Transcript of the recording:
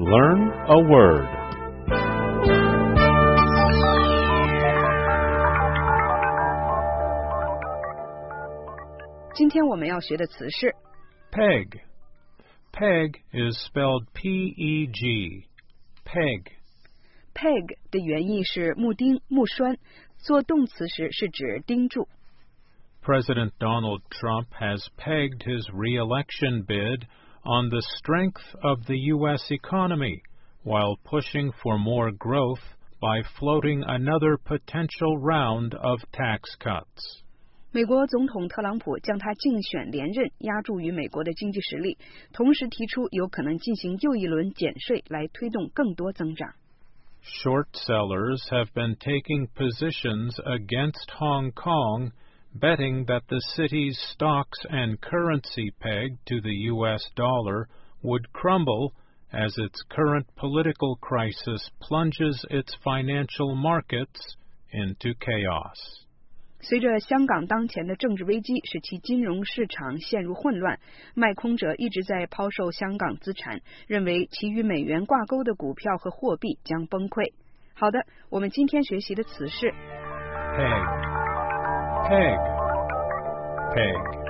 Learn a word. 今天我们要学的词是 Peg. Peg is spelled P-E-G. Peg. Peg 的原意是木钉、木栓，做动词时是指钉住。 President Donald Trump has pegged his re-election bid on the strength of the U.S. economy, while pushing for more growth by floating another potential round of tax cuts. 美国总统特朗普将他竞选连任押注于美国的经济实力，同时提出有可能进行又一轮减税来推动更多增长。 Short sellers have been taking positions against Hong Kong, betting that the city's stocks and currency pegged to the U.S. dollar would crumble as its current political crisis plunges its financial markets into chaos. 随着香港当前的政治危机使其金融市场陷入混乱，卖空者一直在抛售香港资产，认为其与美元挂钩的股票和货币将崩溃。好的，我们今天学习的词是 Peg. Peg. Peg.